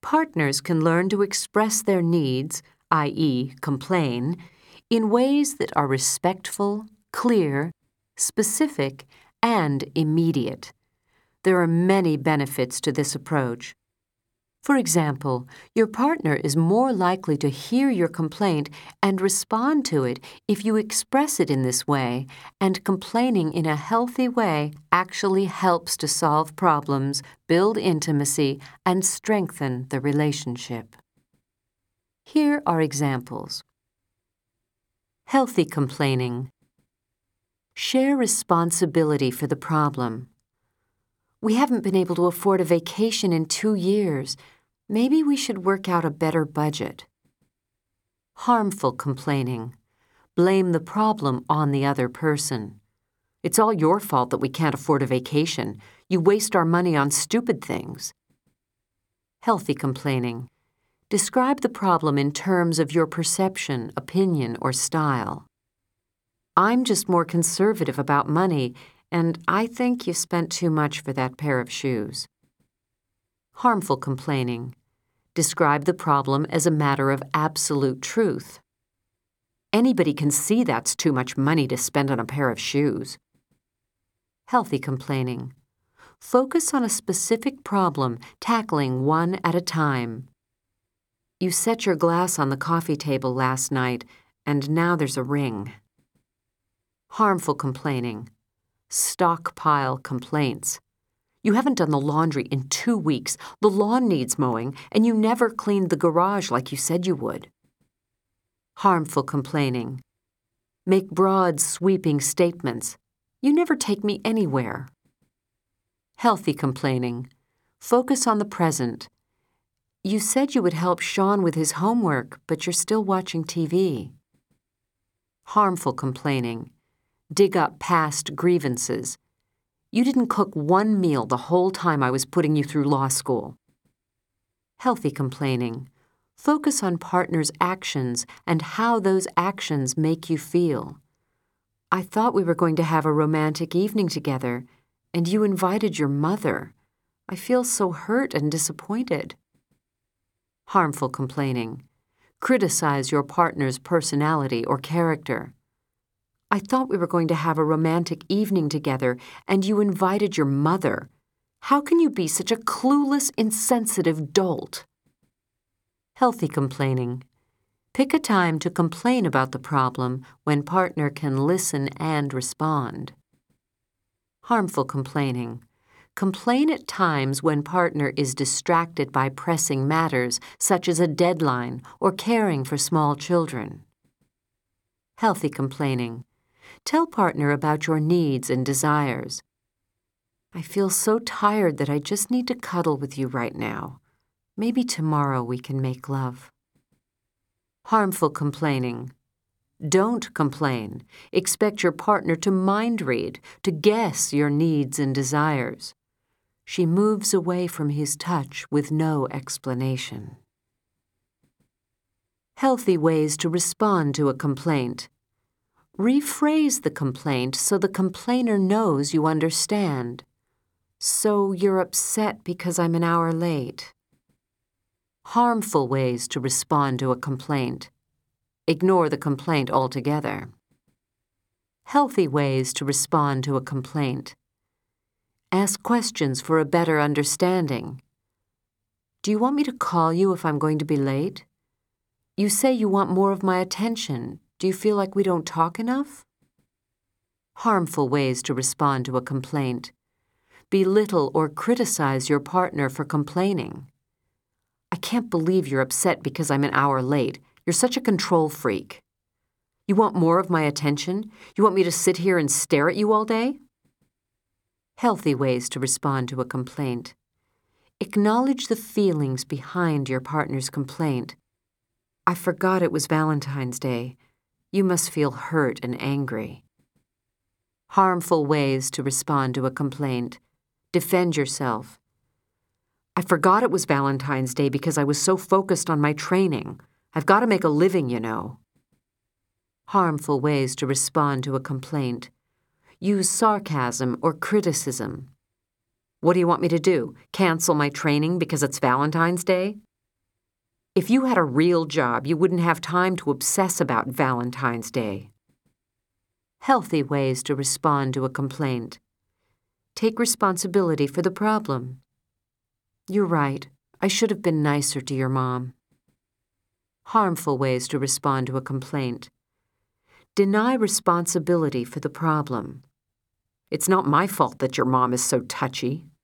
Partners can learn to express their needs, i.e., complain, in ways that are respectful, clear, specific, and immediate. There are many benefits to this approach. For example, your partner is more likely to hear your complaint and respond to it if you express it in this way, and complaining in a healthy way actually helps to solve problems, build intimacy, and strengthen the relationship. Here are examples. Healthy complaining. Share responsibility for the problem. We haven't been able to afford a vacation in 2 years. Maybe we should work out a better budget. Harmful complaining. Blame the problem on the other person. It's all your fault that we can't afford a vacation. You waste our money on stupid things. Healthy complaining. Describe the problem in terms of your perception, opinion, or style. I'm just more conservative about money, and I think you spent too much for that pair of shoes. Harmful complaining. Describe the problem as a matter of absolute truth. Anybody can see that's too much money to spend on a pair of shoes. Healthy complaining. Focus on a specific problem, tackling one at a time. You set your glass on the coffee table last night, and now there's a ring. Harmful complaining. Stockpile complaints. You haven't done the laundry in 2 weeks, the lawn needs mowing, and you never cleaned the garage like you said you would. Harmful complaining. Make broad, sweeping statements. You never take me anywhere. Healthy complaining. Focus on the present. You said you would help Sean with his homework, but you're still watching TV. Harmful complaining. Dig up past grievances. You didn't cook one meal the whole time I was putting you through law school. Healthy complaining. Focus on partners' actions and how those actions make you feel. I thought we were going to have a romantic evening together, and you invited your mother. I feel so hurt and disappointed. Harmful complaining. Criticize your partner's personality or character. I thought we were going to have a romantic evening together, and you invited your mother. How can you be such a clueless, insensitive dolt? Healthy complaining. Pick a time to complain about the problem when partner can listen and respond. Harmful complaining. Complain at times when partner is distracted by pressing matters such as a deadline or caring for small children. Healthy complaining. Tell partner about your needs and desires. I feel so tired that I just need to cuddle with you right now. Maybe tomorrow we can make love. Harmful complaining. Don't complain. Expect your partner to mind read, to guess your needs and desires. She moves away from his touch with no explanation. Healthy ways to respond to a complaint. Rephrase the complaint so the complainer knows you understand. So you're upset because I'm an hour late. Harmful ways to respond to a complaint. Ignore the complaint altogether. Healthy ways to respond to a complaint. Ask questions for a better understanding. Do you want me to call you if I'm going to be late? You say you want more of my attention. Do you feel like we don't talk enough? Harmful ways to respond to a complaint. Belittle or criticize your partner for complaining. I can't believe you're upset because I'm an hour late. You're such a control freak. You want more of my attention? You want me to sit here and stare at you all day? Healthy ways to respond to a complaint. Acknowledge the feelings behind your partner's complaint. I forgot it was Valentine's Day. You must feel hurt and angry. Harmful ways to respond to a complaint. Defend yourself. I forgot it was Valentine's Day because I was so focused on my training. I've got to make a living, you know. Harmful ways to respond to a complaint. Use sarcasm or criticism. What do you want me to do? Cancel my training because it's Valentine's Day? If you had a real job, you wouldn't have time to obsess about Valentine's Day. Healthy ways to respond to a complaint. Take responsibility for the problem. You're right. I should have been nicer to your mom. Harmful ways to respond to a complaint. Deny responsibility for the problem. It's not my fault that your mom is so touchy.